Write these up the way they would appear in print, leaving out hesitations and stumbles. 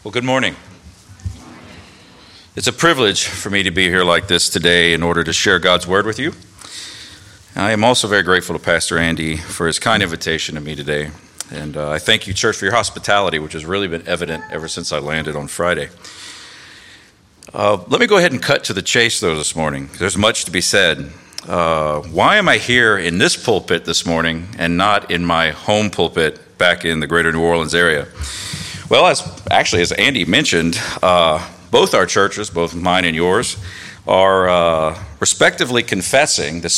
Well, good morning. It's a privilege for me to be here like this today in order to share God's Word with you. I am also very grateful to Pastor Andy for his kind invitation to me today. And I thank you, church, for your hospitality, which has really been evident ever since I landed on Friday. Let me go ahead and cut to the chase, though, this morning. There's much to be said. Why am I here in this pulpit this morning and not in my home pulpit back in the greater New Orleans area? Well, as Andy mentioned, both our churches, both mine and yours, are respectively confessing the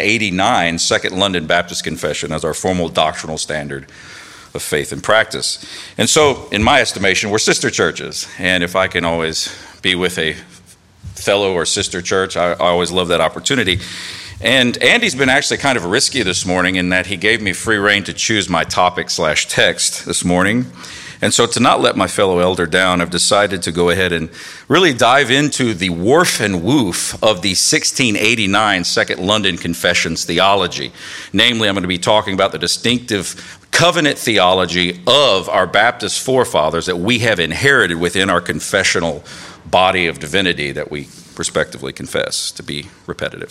1689 Second London Baptist Confession as our formal doctrinal standard of faith and practice. And so, in my estimation, we're sister churches. And if I can always be with a fellow or sister church, I always love that opportunity. And Andy's been actually kind of risky this morning in that he gave me free rein to choose my topic/text this morning. And so to not let my fellow elder down, I've decided to go ahead and really dive into the warp and woof of the 1689 Second London Confession's theology. Namely, I'm going to be talking about the distinctive covenant theology of our Baptist forefathers that we have inherited within our confessional body of divinity that we respectively confess, to be repetitive.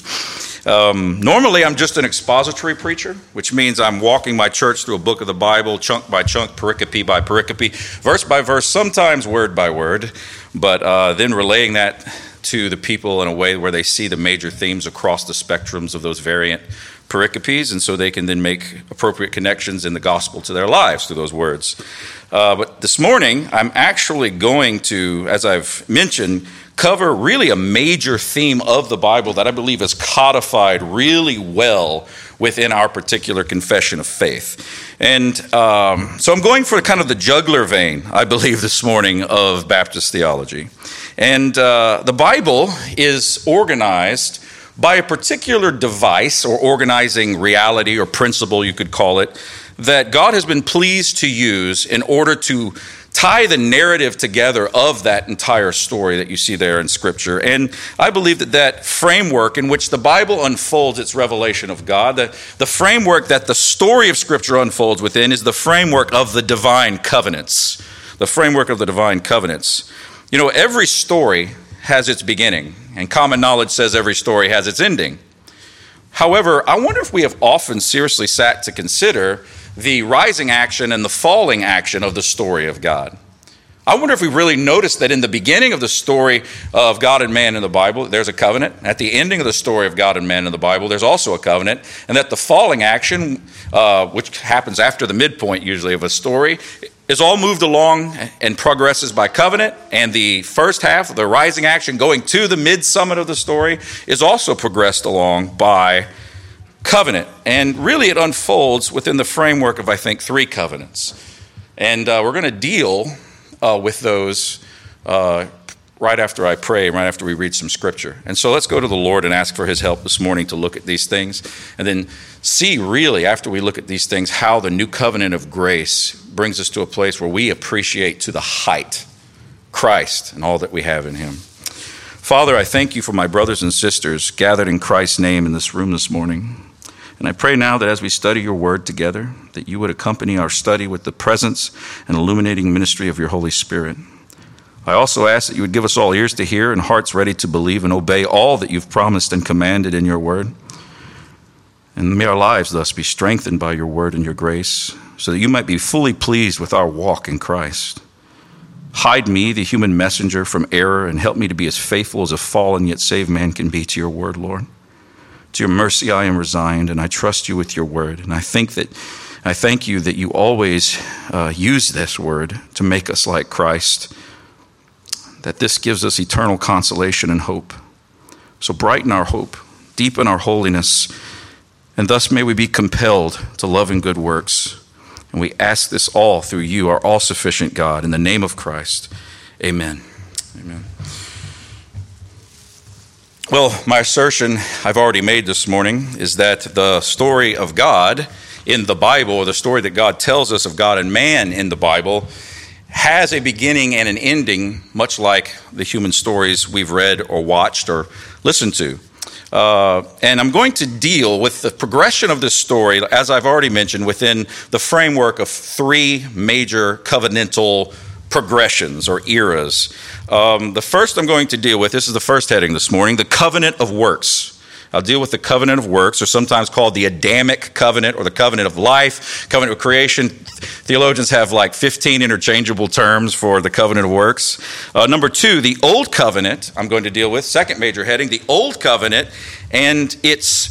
Normally, I'm just an expository preacher, which means I'm walking my church through a book of the Bible, chunk by chunk, pericope by pericope, verse by verse, sometimes word by word, but then relaying that to the people in a way where they see the major themes across the spectrums of those variant pericopes, and so they can then make appropriate connections in the gospel to their lives through those words. But this morning, I'm actually going to, as I've mentioned, cover really a major theme of the Bible that I believe is codified really well within our particular confession of faith. And so I'm going for kind of the jugular vein, I believe, this morning of Baptist theology. And the Bible is organized by a particular device or organizing reality or principle, you could call it, that God has been pleased to use in order to tie the narrative together of that entire story that you see there in Scripture. And I believe that framework in which the Bible unfolds its revelation of God, the framework that the story of Scripture unfolds within is the framework of the divine covenants. The framework of the divine covenants. You know, every story has its beginning, and common knowledge says every story has its ending. However, I wonder if we have often seriously sat to consider the rising action and the falling action of the story of God. I wonder if we really noticed that in the beginning of the story of God and man in the Bible, there's a covenant. At the ending of the story of God and man in the Bible, there's also a covenant. And that the falling action, which happens after the midpoint usually of a story, is all moved along and progresses by covenant. And the first half, the rising action going to the mid-summit of the story, is also progressed along by covenant. And really it unfolds within the framework of, I think, 3 covenants. And we're going to deal with those right after I pray, right after we read some scripture. And so let's go to the Lord and ask for his help this morning to look at these things and then see really, after we look at these things, how the new covenant of grace brings us to a place where we appreciate to the height Christ and all that we have in him. Father, I thank you for my brothers and sisters gathered in Christ's name in this room this morning. And I pray now that as we study your word together, that you would accompany our study with the presence and illuminating ministry of your Holy Spirit. I also ask that you would give us all ears to hear and hearts ready to believe and obey all that you've promised and commanded in your word. And may our lives thus be strengthened by your word and your grace, so that you might be fully pleased with our walk in Christ. Hide me, the human messenger, from error, and help me to be as faithful as a fallen yet saved man can be to your word, Lord. To your mercy I am resigned, and I trust you with your word. And I thank you that you always use this word to make us like Christ, that this gives us eternal consolation and hope. So brighten our hope, deepen our holiness, and thus may we be compelled to love and good works. And we ask this all through you, our all-sufficient God, in the name of Christ. Amen. Amen. Well, my assertion I've already made this morning is that the story of God in the Bible, or the story that God tells us of God and man in the Bible, has a beginning and an ending, much like the human stories we've read or watched or listened to. And I'm going to deal with the progression of this story, as I've already mentioned, within the framework of 3 major covenantal progressions or eras. The first I'm going to deal with, this is the first heading this morning, the covenant of works. I'll deal with the covenant of works, or sometimes called the Adamic covenant or the covenant of life, covenant of creation. Theologians have like 15 interchangeable terms for the covenant of works. Number two, the old covenant I'm going to deal with, second major heading, the old covenant and its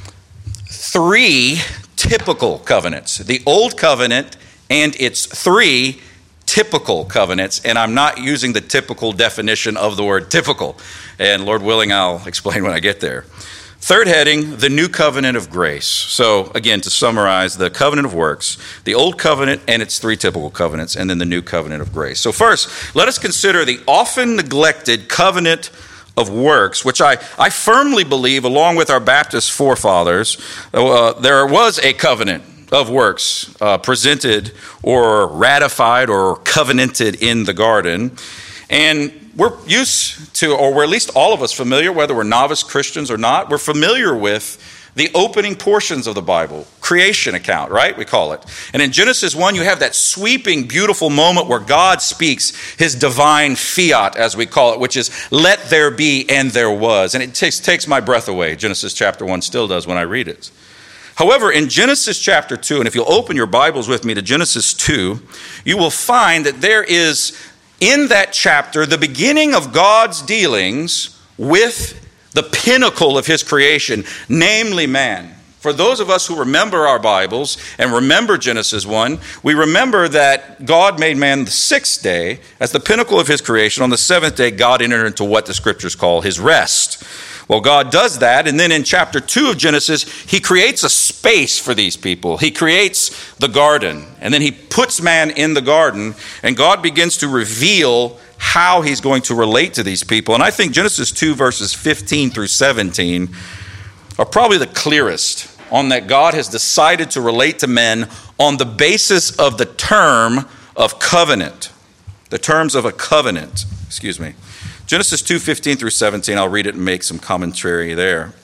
three typical covenants. The old covenant and its three typical covenants, and I'm not using the typical definition of the word typical, and Lord willing, I'll explain when I get there. Third heading, the new covenant of grace. So again, to summarize, the covenant of works, the old covenant and its three typical covenants, and then the new covenant of grace. So first, let us consider the often neglected covenant of works, which I firmly believe, along with our Baptist forefathers, there was a covenant of works presented or ratified or covenanted in the garden. And we're used to, or we're at least all of us familiar, whether we're novice Christians or not, we're familiar with the opening portions of the Bible, creation account, right? We call it. And in Genesis 1, you have that sweeping, beautiful moment where God speaks his divine fiat, as we call it, which is, let there be, and there was. And it takes my breath away. Genesis chapter 1 still does when I read it. However, in Genesis chapter 2, and if you'll open your Bibles with me to Genesis 2, you will find that there is, in that chapter, the beginning of God's dealings with the pinnacle of his creation, namely man. For those of us who remember our Bibles and remember Genesis 1, we remember that God made man the sixth day as the pinnacle of his creation. On the seventh day, God entered into what the scriptures call his rest. Well, God does that, and then in chapter 2 of Genesis, he creates a space for these people. He creates the garden, and then he puts man in the garden, and God begins to reveal how he's going to relate to these people. And I think Genesis 2 verses 15 through 17 are probably the clearest on that God has decided to relate to men on the basis of the term of covenant. The terms of a covenant, Genesis 2, 15 through 17, I'll read it and make some commentary there.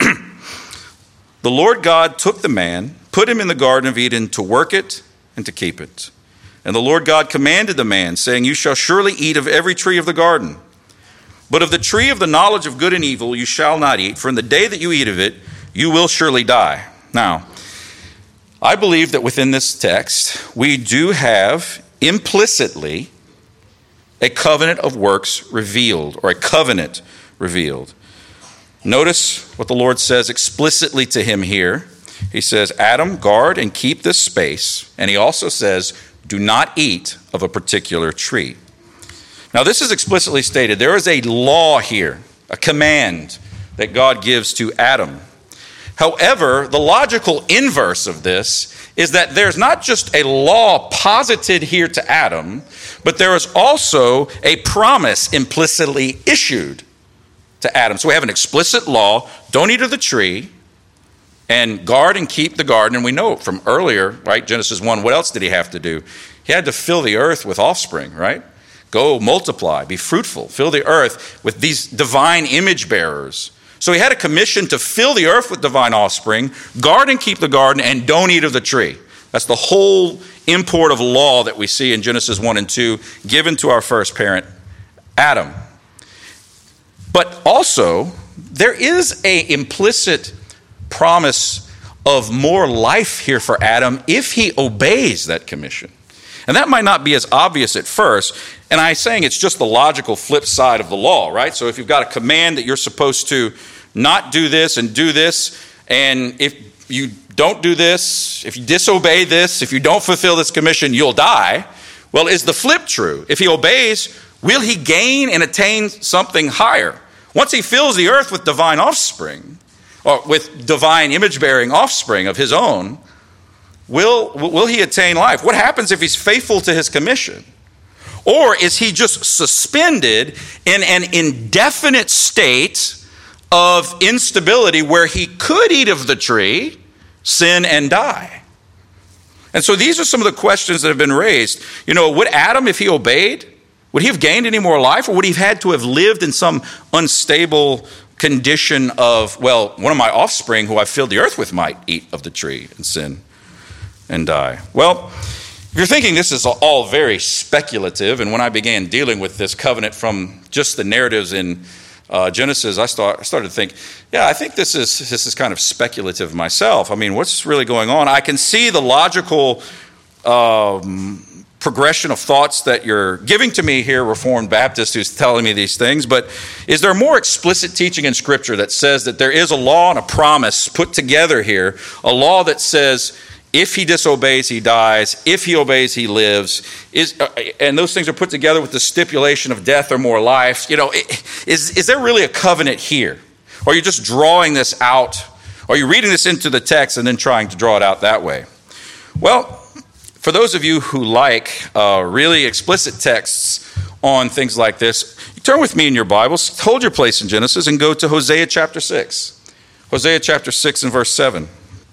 The Lord God took the man, put him in the Garden of Eden to work it and to keep it. And the Lord God commanded the man, saying, you shall surely eat of every tree of the garden. But of the tree of the knowledge of good and evil you shall not eat, for in the day that you eat of it, you will surely die. Now, I believe that within this text, we do have implicitly a covenant of works revealed, or a covenant revealed. Notice what the Lord says explicitly to him here. He says, Adam, guard and keep this space. And he also says, do not eat of a particular tree. Now, this is explicitly stated. There is a law here, a command that God gives to Adam. However, the logical inverse of this is that there's not just a law posited here to Adam, but there is also a promise implicitly issued to Adam. So we have an explicit law, don't eat of the tree, and guard and keep the garden. And we know from earlier, right, Genesis 1, what else did he have to do? He had to fill the earth with offspring, right? Go multiply, be fruitful, fill the earth with these divine image bearers. So he had a commission to fill the earth with divine offspring, guard and keep the garden, and don't eat of the tree. That's the whole import of law that we see in Genesis 1 and 2, given to our first parent, Adam. But also, there is an implicit promise of more life here for Adam if he obeys that commission. And that might not be as obvious at first. And I'm saying it's just the logical flip side of the law, right? So if you've got a command that you're supposed to not do this and do this, and if you don't do this, if you disobey this, if you don't fulfill this commission, you'll die. Well, is the flip true? If he obeys, will he gain and attain something higher? Once he fills the earth with divine offspring, or with divine image-bearing offspring of his own, will he attain life? What happens if he's faithful to his commission? Or is he just suspended in an indefinite state of instability where he could eat of the tree, sin, and die? And so these are some of the questions that have been raised. You know, would Adam, if he obeyed, would he have gained any more life, or would he have had to have lived in some unstable condition of, well, one of my offspring who I filled the earth with might eat of the tree and sin and die? Well, If you're thinking this is all very speculative, and when I began dealing with this covenant from just the narratives in Genesis, I started to think, yeah, I think this is kind of speculative myself. I mean, what's really going on? I can see the logical progression of thoughts that you're giving to me here, Reformed Baptist, who's telling me these things, but is there more explicit teaching in Scripture that says that there is a law and a promise put together here, a law that says if he disobeys, he dies, if he obeys, he lives, and those things are put together with the stipulation of death or more life? You know, is there really a covenant here? Or are you just drawing this out? Or are you reading this into the text and then trying to draw it out that way? Well, for those of you who like really explicit texts on things like this, you turn with me in your Bibles, hold your place in Genesis, and go to Hosea chapter 6. Hosea chapter 6 and verse 7.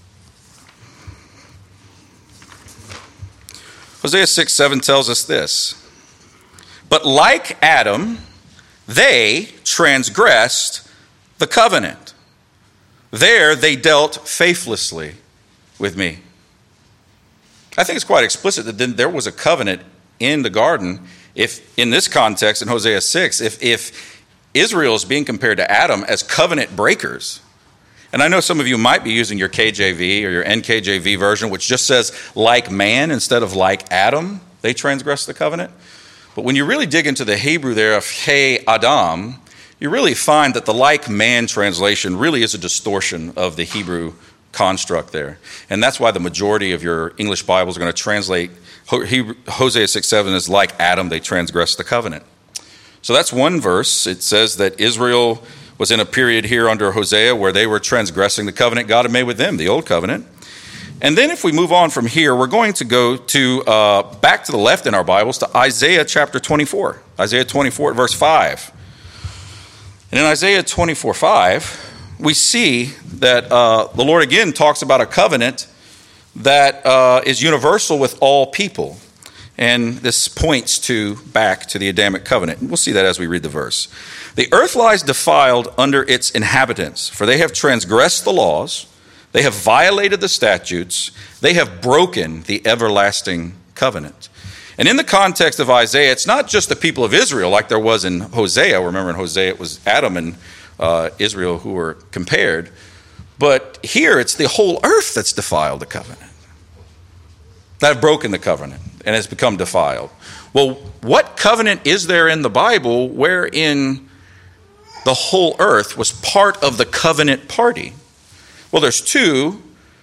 Hosea 6:7 tells us this: "But like Adam, they transgressed the covenant. There they dealt faithlessly with me." I think it's quite explicit that then there was a covenant in the garden. If in this context, in Hosea 6, if Israel is being compared to Adam as covenant breakers, and I know some of you might be using your KJV or your NKJV version, which just says like man instead of like Adam, they transgressed the covenant. But when you really dig into the Hebrew there of Hey Adam, you really find that the like man translation really is a distortion of the Hebrew construct there. And that's why the majority of your English Bibles are going to translate Hosea 6:7 as like Adam, they transgressed the covenant. So that's one verse. It says that Israel was in a period here under Hosea where they were transgressing the covenant God had made with them, the old covenant. And then if we move on from here, we're going to go to back to the left in our Bibles to Isaiah chapter 24. Isaiah 24 verse 5. And in Isaiah 24:5, we see that the Lord again talks about a covenant that is universal with all people. And this points back to the Adamic covenant. And we'll see that as we read the verse. "The earth lies defiled under its inhabitants, for they have transgressed the laws, they have violated the statutes, they have broken the everlasting covenant." And in the context of Isaiah, it's not just the people of Israel like there was in Hosea. Remember in Hosea it was Adam and Israel who were compared. But here it's the whole earth that's defiled the covenant, that have broken the covenant and has become defiled. Well, what covenant is there in the Bible wherein the whole earth was part of the covenant party? Well, there's two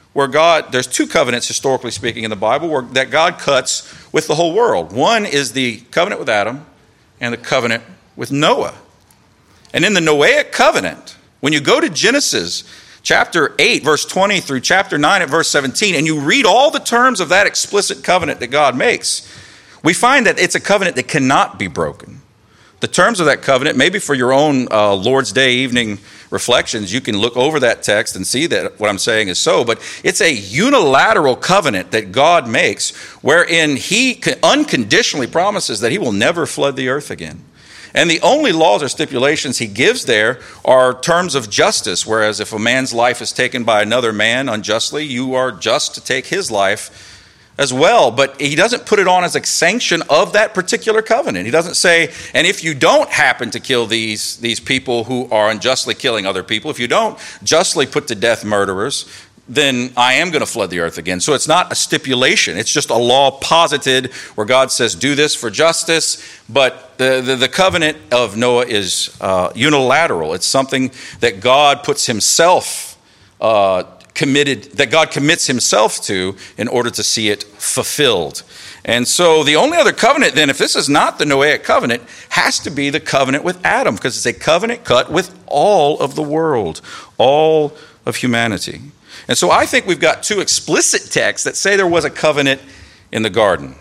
covenants, historically speaking, in the Bible that God cuts with the whole world. One is the covenant with Adam and the covenant with Noah. And in the Noahic covenant, when you go to Genesis chapter 8, verse 20 through chapter 9 at verse 17, and you read all the terms of that explicit covenant that God makes, we find that it's a covenant that cannot be broken. The terms of that covenant, maybe for your own Lord's Day evening reflections, you can look over that text and see that what I'm saying is so, but it's a unilateral covenant that God makes wherein he unconditionally promises that he will never flood the earth again. And the only laws or stipulations he gives there are terms of justice, whereas if a man's life is taken by another man unjustly, you are just to take his life as well. But he doesn't put it on as a sanction of that particular covenant. He doesn't say, and if you don't happen to kill these people who are unjustly killing other people, if you don't justly put to death murderers, then I am going to flood the earth again. So it's not a stipulation. It's just a law posited where God says, do this for justice. But the covenant of Noah is unilateral. It's something that God puts himself that God commits himself to in order to see it fulfilled. And so the only other covenant then, if this is not the Noahic covenant, has to be the covenant with Adam, because it's a covenant cut with all of the world, all of humanity. And so I think we've got two explicit texts that say there was a covenant in the garden.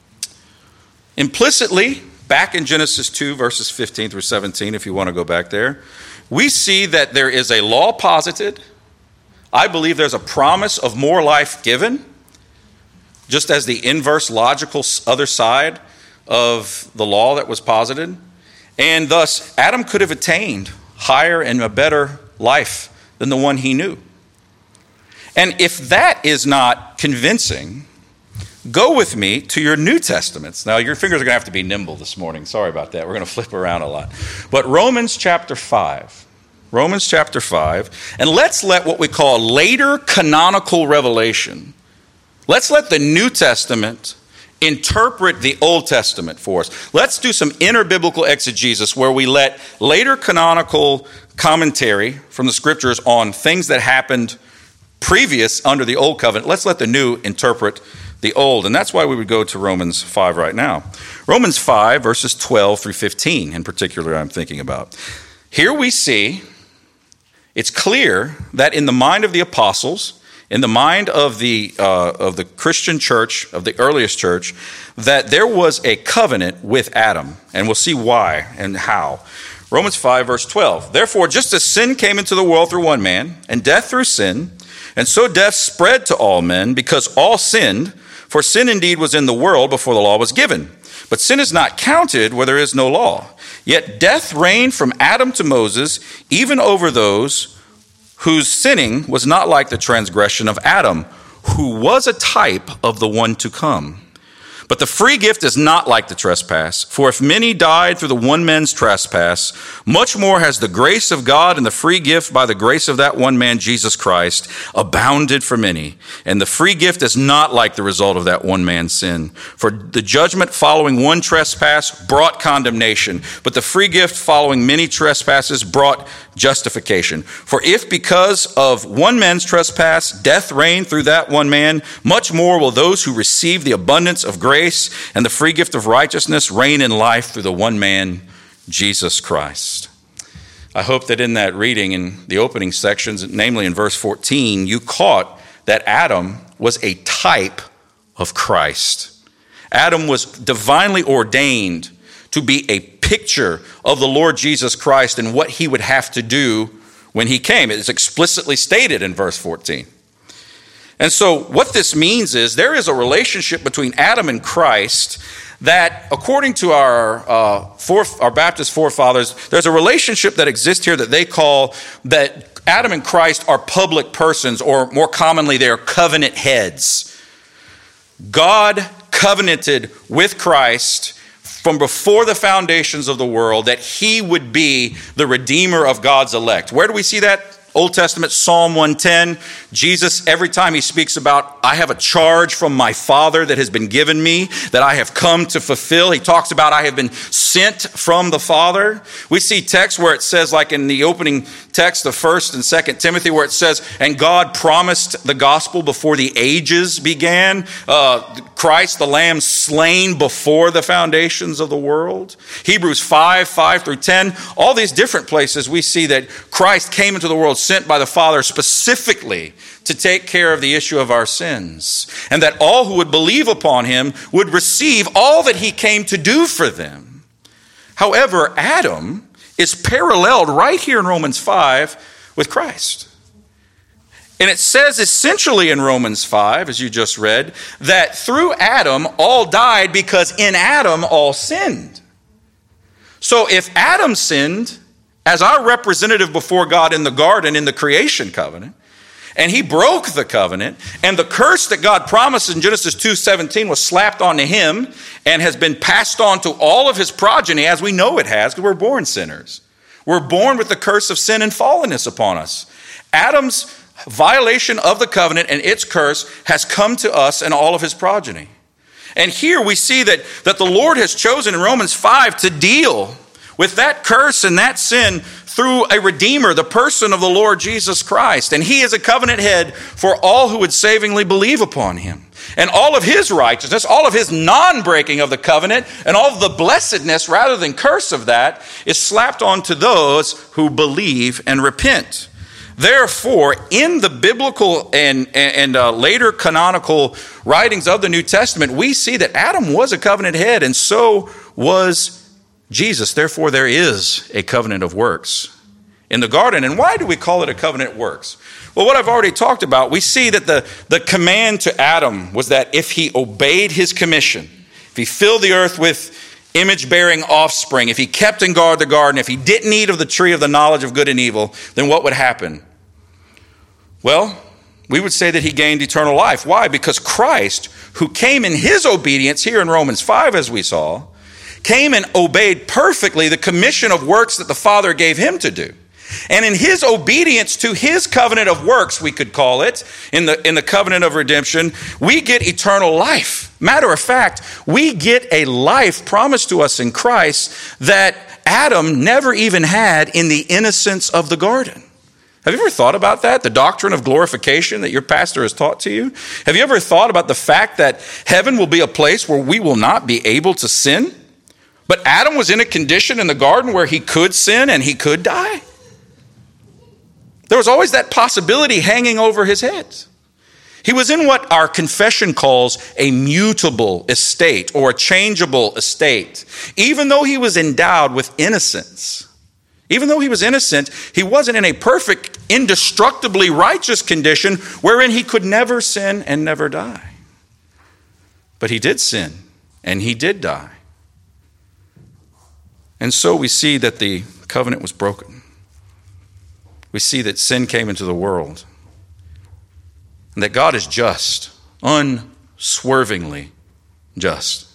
Implicitly, back in Genesis 2, verses 15 through 17, if you want to go back there, we see that there is a law posited. I believe there's a promise of more life given, just as the inverse logical other side of the law that was posited. And thus, Adam could have attained higher and a better life than the one he knew. And if that is not convincing, go with me to your New Testaments. Now, your fingers are going to have to be nimble this morning. Sorry about that. We're going to flip around a lot. But Romans chapter 5. Romans chapter 5. And let's let what we call later canonical revelation, let's let the New Testament interpret the Old Testament for us. Let's do some interbiblical exegesis where we let later canonical commentary from the scriptures on things that happened previous under the Old Covenant. Let's let the New interpret the Old. And that's why we would go to Romans 5 right now. Romans 5, verses 12 through 15 in particular I'm thinking about. Here we see, it's clear that in the mind of the apostles, in the mind of the Christian church, of the earliest church, that there was a covenant with Adam. And we'll see why and how. Romans 5, verse 12. Therefore, just as sin came into the world through one man, and death through sin, and so death spread to all men, because all sinned, for sin indeed was in the world before the law was given. But sin is not counted where there is no law. Yet death reigned from Adam to Moses, even over those whose sinning was not like the transgression of Adam, who was a type of the one to come. But the free gift is not like the trespass. For if many died through the one man's trespass, much more has the grace of God and the free gift by the grace of that one man, Jesus Christ, abounded for many. And the free gift is not like the result of that one man's sin. For the judgment following one trespass brought condemnation, but the free gift following many trespasses brought justification. For if because of one man's trespass death reigned through that one man, much more will those who receive the abundance of grace and the free gift of righteousness reign in life through the one man, Jesus Christ. I hope that in that reading in the opening sections, namely in verse 14, you caught that Adam was a type of Christ. Adam was divinely ordained to be a picture of the Lord Jesus Christ and what he would have to do when he came. It is explicitly stated in verse 14. And so what this means is there is a relationship between Adam and Christ that, according to our Baptist forefathers, there's a relationship that exists here that they call that Adam and Christ are public persons, or more commonly, they are covenant heads. God covenanted with Christ from before the foundations of the world that he would be the redeemer of God's elect. Where do we see that? Old Testament, Psalm 110, Jesus, every time he speaks about, I have a charge from my Father that has been given me, that I have come to fulfill. He talks about, I have been sent from the Father. We see texts where it says, like in the opening text of 1st and 2nd Timothy, where it says, and God promised the gospel before the ages began. Christ, the Lamb, slain before the foundations of the world. Hebrews 5 through 10, all these different places we see that Christ came into the world sent by the Father specifically to take care of the issue of our sins, and that all who would believe upon him would receive all that he came to do for them. However, Adam is paralleled right here in Romans 5 with Christ. And it says essentially in Romans 5, as you just read, that through Adam all died because in Adam all sinned. So if Adam sinned as our representative before God in the garden in the creation covenant, and he broke the covenant, and the curse that God promised in Genesis 2:17 was slapped onto him and has been passed on to all of his progeny, as we know it has, because we're born sinners. We're born with the curse of sin and fallenness upon us. Adam's violation of the covenant and its curse has come to us and all of his progeny. And here we see that the Lord has chosen in Romans 5 to deal with that curse and that sin through a Redeemer, the person of the Lord Jesus Christ. And he is a covenant head for all who would savingly believe upon him. And all of his righteousness, all of his non-breaking of the covenant, and all of the blessedness rather than curse of that is slapped onto those who believe and repent. Therefore, in the biblical and later canonical writings of the New Testament, we see that Adam was a covenant head, and so was Jesus. Therefore, there is a covenant of works in the garden. And why do we call it a covenant of works? Well, what I've already talked about, we see that the command to Adam was that if he obeyed his commission, if he filled the earth with image-bearing offspring, if he kept and guarded the garden, if he didn't eat of the tree of the knowledge of good and evil, then what would happen? Well, We would say that he gained eternal life. Why? Because Christ, who came in his obedience, here in Romans 5 as we saw, came and obeyed perfectly the commission of works that the Father gave him to do. And in his obedience to his covenant of works, we could call it, in the covenant of redemption, we get eternal life. Matter of fact, we get a life promised to us in Christ that Adam never even had in the innocence of the garden. Have you ever thought about that? The doctrine of glorification that your pastor has taught to you? Have you ever thought about the fact that heaven will be a place where we will not be able to sin? But Adam was in a condition in the garden where he could sin and he could die. There was always that possibility hanging over his head. He was in what our confession calls a mutable estate or a changeable estate. Even though he was endowed with innocence, even though he was innocent, he wasn't in a perfect, indestructibly righteous condition wherein he could never sin and never die. But he did sin and he did die. And so we see that the covenant was broken. We see that sin came into the world. And that God is just, unswervingly just.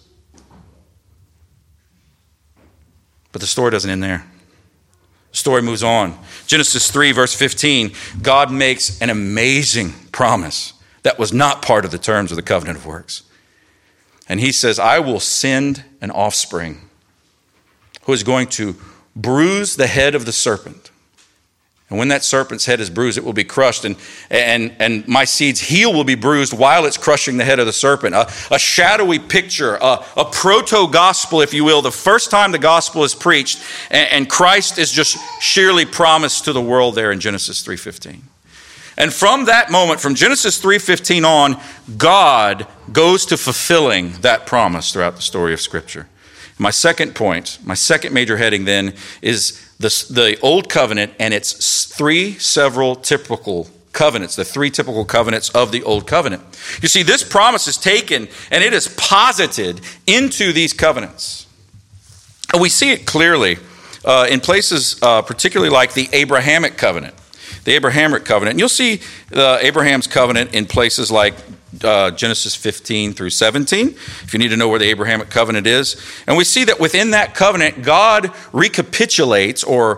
But the story doesn't end there. The story moves on. Genesis 3, verse 15, God makes an amazing promise that was not part of the terms of the covenant of works. And he says, I will send an offspring who is going to bruise the head of the serpent. And when that serpent's head is bruised, it will be crushed. And my seed's heel will be bruised while it's crushing the head of the serpent. A shadowy picture, a proto-gospel, if you will, the first time the gospel is preached. And Christ is just sheerly promised to the world there in Genesis 3:15. And from that moment, from Genesis 3:15 on, God goes to fulfilling that promise throughout the story of Scripture. My second point, my second major heading then, is the Old Covenant and its three several typical covenants, the three typical covenants of the Old Covenant. You see, this promise is taken and it is posited into these covenants. And we see it clearly in places particularly like the Abrahamic covenant. The Abrahamic covenant. And you'll see Abraham's covenant in places like Genesis 15 through 17, if you need to know where the Abrahamic covenant is. And we see that within that covenant, God recapitulates or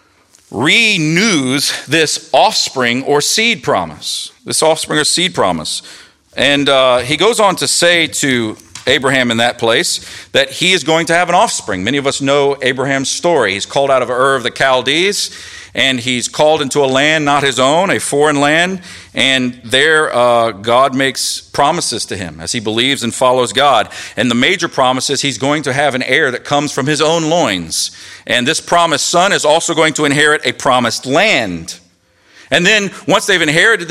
renews this offspring or seed promise. This offspring or seed promise. And he goes on to say to Abraham in that place that he is going to have an offspring. Many of us know Abraham's story. He's called out of Ur of the Chaldees, and he's called into a land not his own, a foreign land. And there God makes promises to him as he believes and follows God. And the major promise is he's going to have an heir that comes from his own loins. And this promised son is also going to inherit a promised land. And then once they've inherited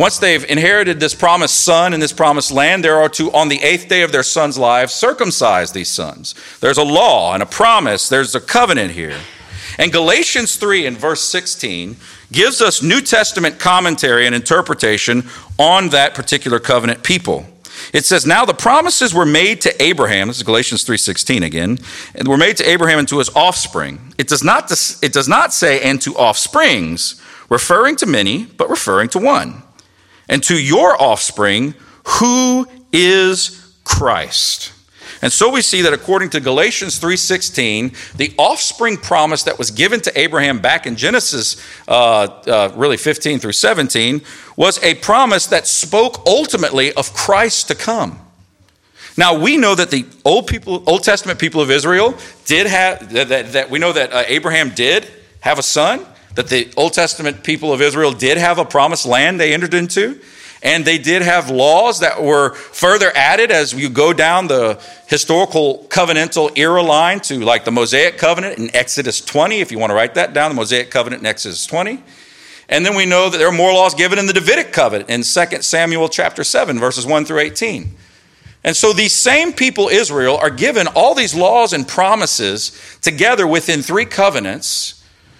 this promised son and this promised land, there are to, on the 8th day of their son's lives, circumcise these sons. There's a law and a promise. There's a covenant here. And Galatians 3 in verse 16 gives us New Testament commentary and interpretation on that particular covenant people. It says, now the promises were made to Abraham, this is Galatians 3:16 again, and were made to Abraham and to his offspring. It does not say, and to offsprings, referring to many, but referring to one. And to your offspring, who is Christ. And so we see that according to Galatians 3:16, the offspring promise that was given to Abraham back in Genesis really 15 through 17 was a promise that spoke ultimately of Christ to come. Now we know that the Old Testament people of Israel did have that we know that Abraham did have a son, that the Old Testament people of Israel did have a promised land they entered into. And they did have laws that were further added as you go down the historical covenantal era line to like the Mosaic covenant in Exodus 20, if you want to write that down, the Mosaic covenant in Exodus 20. And then we know that there are more laws given in the Davidic covenant in 2 Samuel chapter 7, verses 1 through 18. And so these same people, Israel, are given all these laws and promises together within three covenants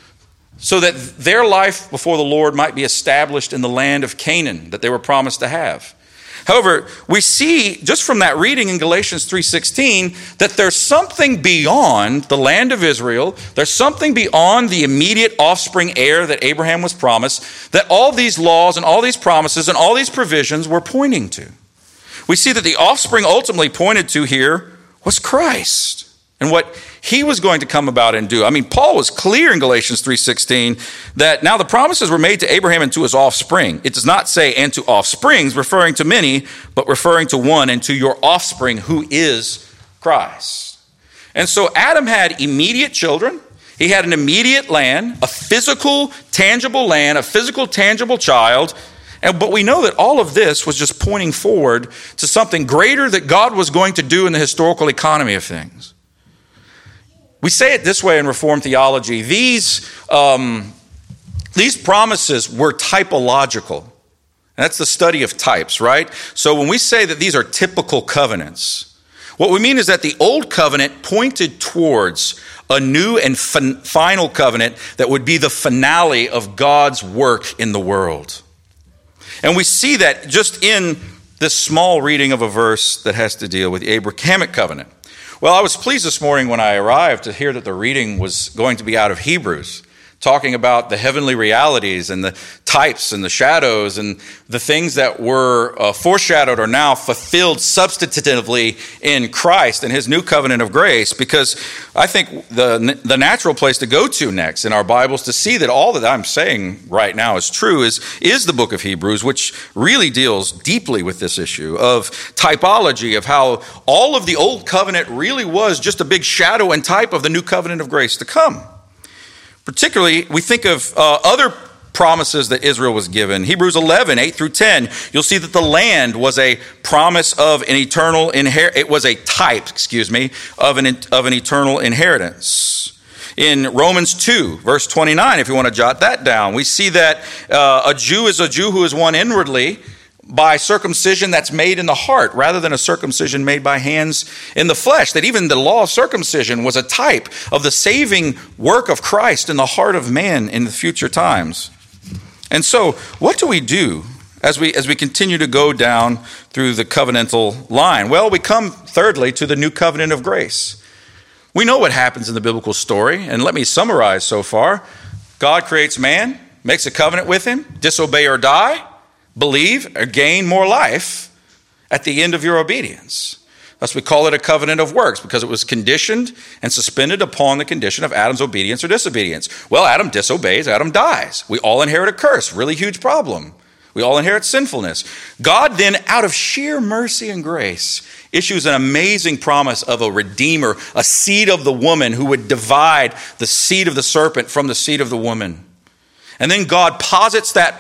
so that their life before the Lord might be established in the land of Canaan that they were promised to have. However, we see just from that reading in Galatians 3:16 that there's something beyond the land of Israel, there's something beyond the immediate offspring heir that Abraham was promised, that all these laws and all these promises and all these provisions were pointing to. We see that the offspring ultimately pointed to here was Christ and what he was going to come about and do. I mean, Paul was clear in Galatians 3:16 that now the promises were made to Abraham and to his offspring. It does not say and to offsprings, referring to many, but referring to one, and to your offspring, who is Christ. And so Adam had immediate children. He had an immediate land, a physical, tangible land, a physical, tangible child. But we know that all of this was just pointing forward to something greater that God was going to do in the historical economy of things. We say it this way in Reformed theology: these promises were typological. And that's the study of types, right? So when we say that these are typical covenants, what we mean is that the old covenant pointed towards a new and final covenant that would be the finale of God's work in the world. And we see that just in this small reading of a verse that has to deal with the Abrahamic covenant. Well, I was pleased this morning when I arrived to hear that the reading was going to be out of Hebrews, talking about the heavenly realities and the types and the shadows and the things that were foreshadowed are now fulfilled substantively in Christ and his new covenant of grace, because I think the natural place to go to next in our Bibles to see that all that I'm saying right now is true is the book of Hebrews, which really deals deeply with this issue of typology, of how all of the old covenant really was just a big shadow and type of the new covenant of grace to come. Particularly, we think of other promises that Israel was given. Hebrews 11, 8 through 10, you'll see that the land was a promise of an eternal inheritance. It was a type, of an eternal inheritance. In Romans 2, verse 29, if you want to jot that down, we see that a Jew is a Jew who is one inwardly, by circumcision that's made in the heart, rather than a circumcision made by hands in the flesh. That even the law of circumcision was a type of the saving work of Christ in the heart of man in the future times. And so, what do we do as we continue to go down through the covenantal line? Well, we come thirdly to the new covenant of grace. We know what happens in the biblical story, and let me summarize so far. God creates man, makes a covenant with him, disobey or die, believe or gain more life at the end of your obedience. Thus we call it a covenant of works, because it was conditioned and suspended upon the condition of Adam's obedience or disobedience. Well, Adam disobeys, Adam dies. We all inherit a curse, really huge problem. We all inherit sinfulness. God then, out of sheer mercy and grace, issues an amazing promise of a redeemer, a seed of the woman who would divide the seed of the serpent from the seed of the woman. And then God posits that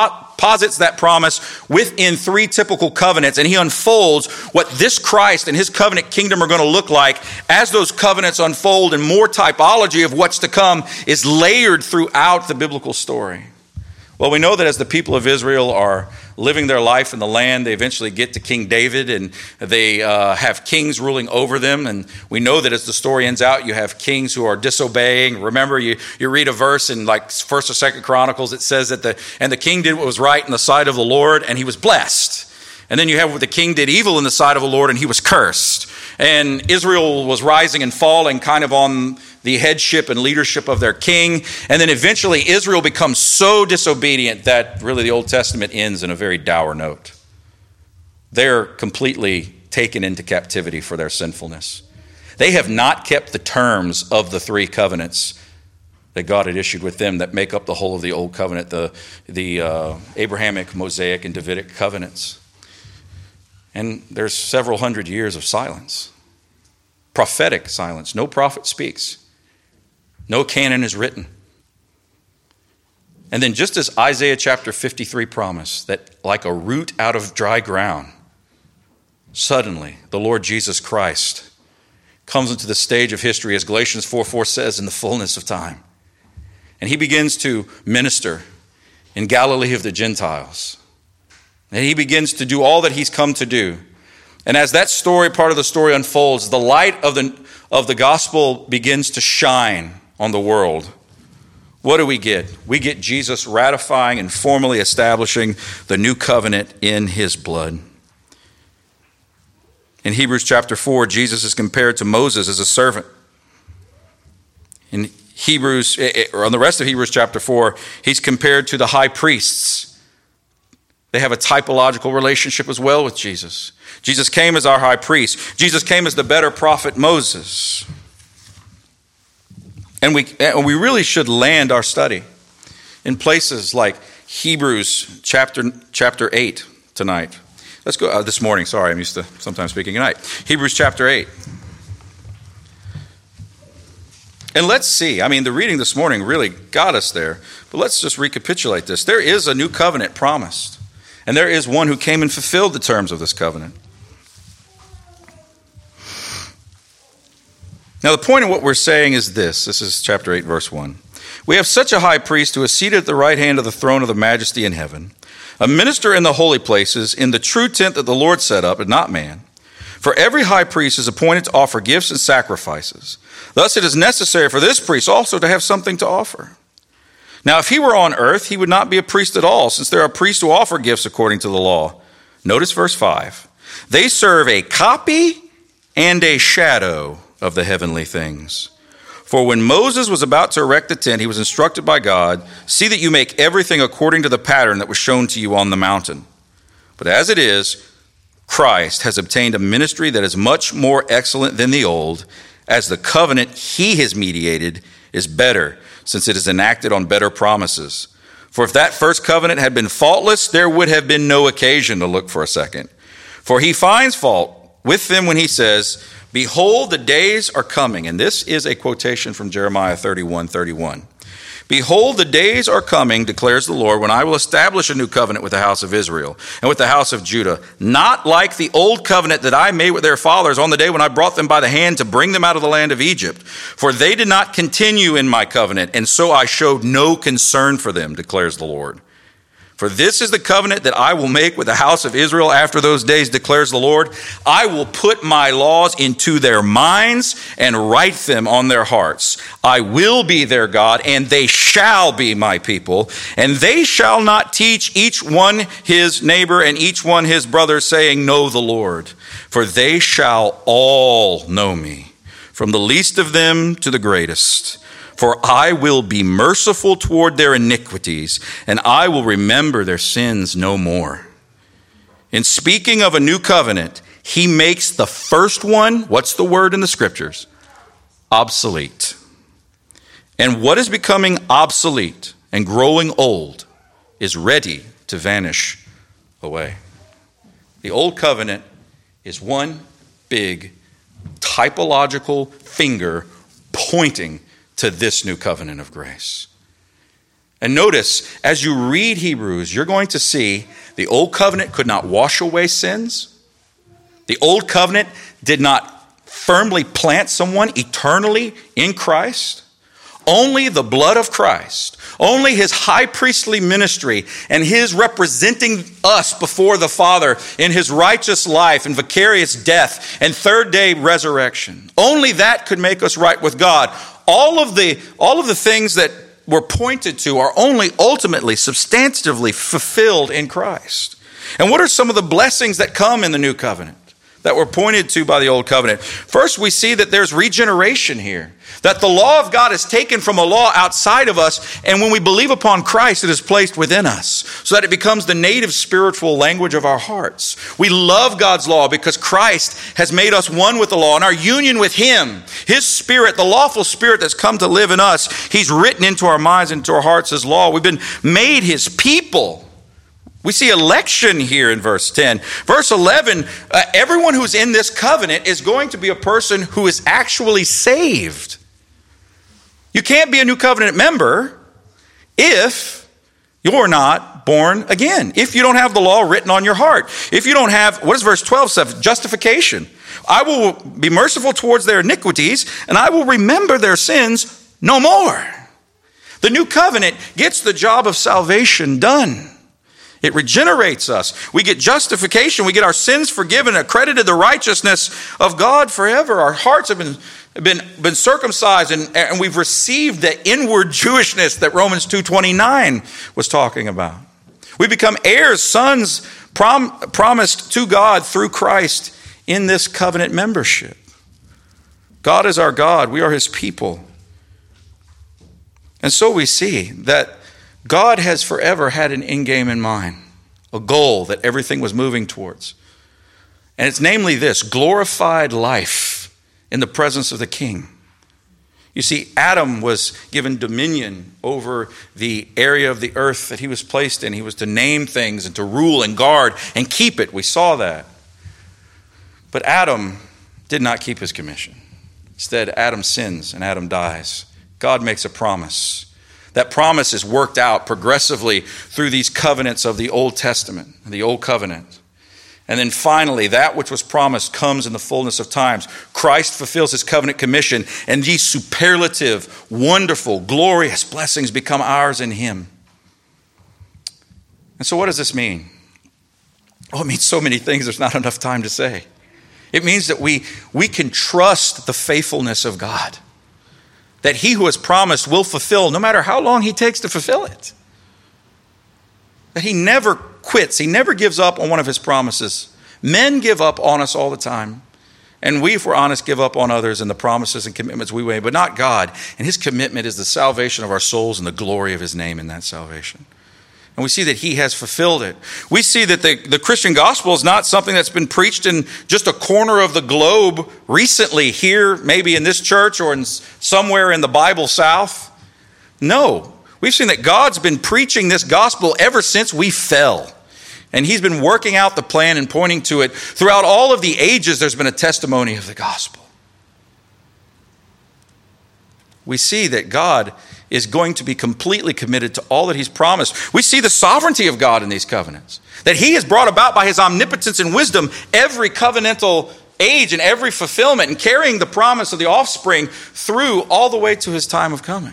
promise within three typical covenants, and he unfolds what this Christ and his covenant kingdom are going to look like as those covenants unfold, and more typology of what's to come is layered throughout the biblical story. Well, we know that as the people of Israel are living their life in the land, they eventually get to King David, and they have kings ruling over them. And we know that as the story ends out, you have kings who are disobeying. Remember, you read a verse in like 1st or 2nd Chronicles, it says that the king did what was right in the sight of the Lord, and he was blessed. And then you have what the king did evil in the sight of the Lord, and he was cursed. And Israel was rising and falling kind of on the headship and leadership of their king. And then eventually Israel becomes so disobedient that really the Old Testament ends in a very dour note. They're completely taken into captivity for their sinfulness. They have not kept the terms of the three covenants that God had issued with them that make up the whole of the Old Covenant, the Abrahamic, Mosaic, and Davidic covenants. And there's several hundred years of silence. Prophetic silence. No prophet speaks. No canon is written. And then just as Isaiah chapter 53 promised, that like a root out of dry ground, suddenly the Lord Jesus Christ comes into the stage of history, as Galatians 4:4 says, in the fullness of time. And he begins to minister in Galilee of the Gentiles. And he begins to do all that he's come to do. And as that story, part of the story unfolds, the light of the gospel begins to shine on the world. What do we get? We get Jesus ratifying and formally establishing the new covenant in his blood. In Hebrews chapter 4, Jesus is compared to Moses as a servant. In Hebrews, or on the rest of Hebrews chapter 4, he's compared to the high priests. They have a typological relationship as well with Jesus. Jesus came as our high priest. Jesus came as the better prophet Moses. And we really should land our study in places like Hebrews chapter 8 tonight. Let's go this morning. Sorry, I'm used to sometimes speaking at night. Hebrews chapter 8. And let's see. I mean, the reading this morning really got us there. But let's just recapitulate this. There is a new covenant promised. And there is one who came and fulfilled the terms of this covenant. Now, the point of what we're saying is this. This is chapter 8, verse 1. We have such a high priest who is seated at the right hand of the throne of the majesty in heaven, a minister in the holy places, in the true tent that the Lord set up, and not man. For every high priest is appointed to offer gifts and sacrifices. Thus it is necessary for this priest also to have something to offer. Now, if he were on earth, he would not be a priest at all, since there are priests who offer gifts according to the law. Notice verse 5. They serve a copy and a shadow of the heavenly things. For when Moses was about to erect the tent, he was instructed by God, see that you make everything according to the pattern that was shown to you on the mountain. But as it is, Christ has obtained a ministry that is much more excellent than the old, as the covenant he has mediated is better, since it is enacted on better promises. For if that first covenant had been faultless, there would have been no occasion to look for a second. For he finds fault with them when he says, behold, the days are coming. And this is a quotation from Jeremiah 31:31. Behold, the days are coming, declares the Lord, when I will establish a new covenant with the house of Israel and with the house of Judah, not like the old covenant that I made with their fathers on the day when I brought them by the hand to bring them out of the land of Egypt. For they did not continue in my covenant, and so I showed no concern for them, declares the Lord. For this is the covenant that I will make with the house of Israel after those days, declares the Lord. I will put my laws into their minds and write them on their hearts. I will be their God, and they shall be my people. And they shall not teach each one his neighbor and each one his brother, saying, know the Lord. For they shall all know me, from the least of them to the greatest. For I will be merciful toward their iniquities, and I will remember their sins no more. In speaking of a new covenant, he makes the first one, what's the word in the scriptures? Obsolete. And what is becoming obsolete and growing old is ready to vanish away. The old covenant is one big typological finger pointing to this new covenant of grace. And notice, as you read Hebrews, you're going to see the old covenant could not wash away sins. The old covenant did not firmly plant someone eternally in Christ. Only the blood of Christ, only his high priestly ministry and his representing us before the Father in his righteous life and vicarious death and third day resurrection. Only that could make us right with God. All of the things that were pointed to are only ultimately, substantively fulfilled in Christ. And what are some of the blessings that come in the new covenant that were pointed to by the old covenant? First, we see that there's regeneration here. That the law of God is taken from a law outside of us, and when we believe upon Christ, it is placed within us, so that it becomes the native spiritual language of our hearts. We love God's law because Christ has made us one with the law, and our union with him, his spirit, the lawful spirit that's come to live in us, he's written into our minds, into our hearts as law. We've been made his people. We see election here in verse 10. Verse 11, everyone who's in this covenant is going to be a person who is actually saved. You can't be a new covenant member if you're not born again. If you don't have the law written on your heart. If you don't have, what does verse 12 say? Justification. I will be merciful towards their iniquities, and I will remember their sins no more. The new covenant gets the job of salvation done. It regenerates us. We get justification. We get our sins forgiven, accredited the righteousness of God forever. Our hearts have been circumcised, and we've received the inward Jewishness that Romans 2:29 was talking about. We become heirs, sons promised to God through Christ in this covenant membership. God is our God. We are his people. And so we see that God has forever had an end game in mind, a goal that everything was moving towards. And it's namely this: glorified life in the presence of the King. You see, Adam was given dominion over the area of the earth that he was placed in. He was to name things and to rule and guard and keep it. We saw that. But Adam did not keep his commission. Instead, Adam sins and Adam dies. God makes a promise. That promise is worked out progressively through these covenants of the Old Testament, the Old Covenant. And then finally, that which was promised comes in the fullness of times. Christ fulfills his covenant commission, and these superlative, wonderful, glorious blessings become ours in him. And so what does this mean? Oh, it means so many things there's not enough time to say. It means that we can trust the faithfulness of God. That he who has promised will fulfill no matter how long he takes to fulfill it. That he never quits. He never gives up on one of his promises. Men give up on us all the time. And we, if we're honest, give up on others and the promises and commitments we made, but not God. And his commitment is the salvation of our souls and the glory of his name in that salvation. And we see that he has fulfilled it. We see that the Christian gospel is not something that's been preached in just a corner of the globe recently here, maybe in this church or in somewhere in the Bible South. No, we've seen that God's been preaching this gospel ever since we fell. And he's been working out the plan and pointing to it. Throughout all of the ages, there's been a testimony of the gospel. We see that God is going to be completely committed to all that he's promised. We see the sovereignty of God in these covenants. That he has brought about by his omnipotence and wisdom every covenantal age and every fulfillment, and carrying the promise of the offspring through all the way to his time of coming.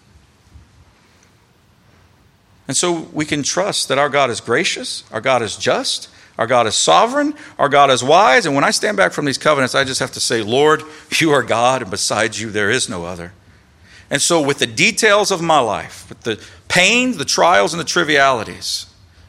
And so we can trust that our God is gracious, our God is just, our God is sovereign, our God is wise. And when I stand back from these covenants, I just have to say, Lord, you are God, and besides you there is no other. And so with the details of my life, with the pain, the trials, and the trivialities,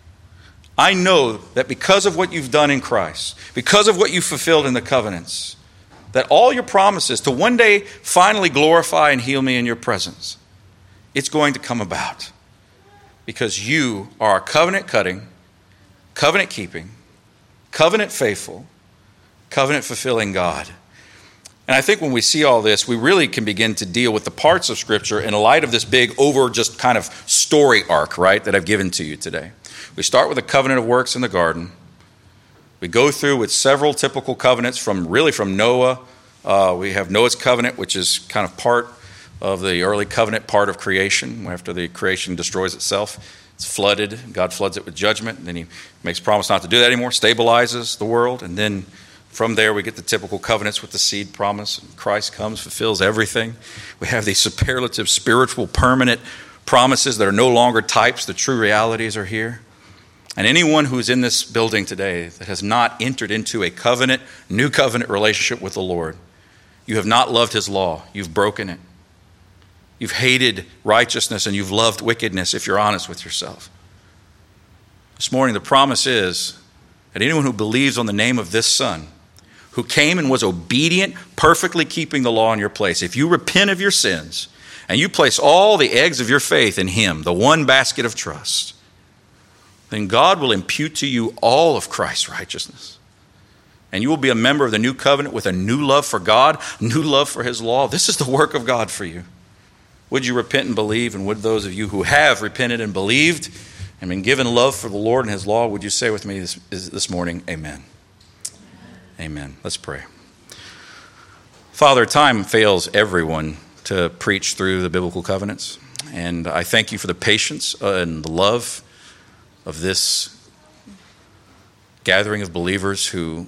I know that because of what you've done in Christ, because of what you fulfilled in the covenants, that all your promises to one day finally glorify and heal me in your presence, it's going to come about. Because you are a covenant-cutting, covenant-keeping, covenant-faithful, covenant-fulfilling God. And I think when we see all this, we really can begin to deal with the parts of Scripture in light of this big just kind of story arc, right, that I've given to you today. We start with the covenant of works in the garden. We go through with several typical covenants from Noah. We have Noah's covenant, which is kind of part of the early covenant part of creation. After the creation destroys itself, it's flooded. God floods it with judgment. And then he makes a promise not to do that anymore, stabilizes the world. And then from there, we get the typical covenants with the seed promise. Christ comes, fulfills everything. We have these superlative, spiritual, permanent promises that are no longer types. The true realities are here. And anyone who's in this building today that has not entered into a covenant, new covenant relationship with the Lord, you have not loved his law. You've broken it. You've hated righteousness and you've loved wickedness, if you're honest with yourself. This morning, the promise is that anyone who believes on the name of this Son, who came and was obedient, perfectly keeping the law in your place, if you repent of your sins and you place all the eggs of your faith in him, the one basket of trust, then God will impute to you all of Christ's righteousness. And you will be a member of the new covenant with a new love for God, new love for his law. This is the work of God for you. Would you repent and believe? And would those of you who have repented and believed and been given love for the Lord and his law, would you say with me this morning, amen? Amen. Let's pray. Father, time fails everyone to preach through the biblical covenants. And I thank you for the patience and the love of this gathering of believers who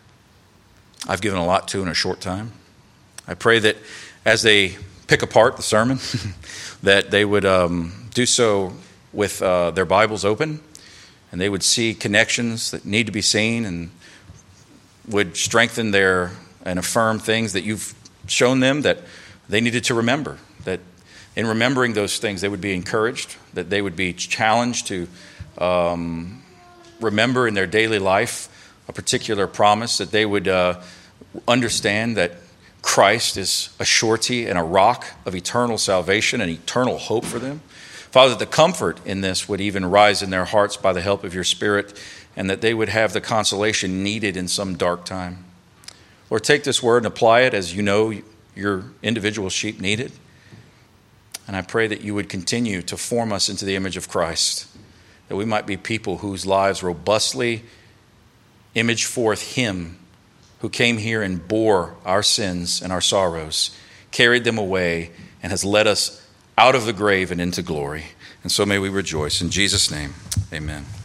I've given a lot to in a short time. I pray that as they pick apart the sermon, that they would do so with their Bibles open, and they would see connections that need to be seen, and would strengthen and affirm things that you've shown them that they needed to remember. That in remembering those things, they would be encouraged, that they would be challenged to remember in their daily life a particular promise, that they would understand that Christ is a surety and a rock of eternal salvation and eternal hope for them. Father, that the comfort in this would even rise in their hearts by the help of your Spirit, and that they would have the consolation needed in some dark time. Lord, take this word and apply it as you know your individual sheep need it. And I pray that you would continue to form us into the image of Christ, that we might be people whose lives robustly image forth him who came here and bore our sins and our sorrows, carried them away, and has led us out of the grave and into glory. And so may we rejoice. In Jesus' name, amen.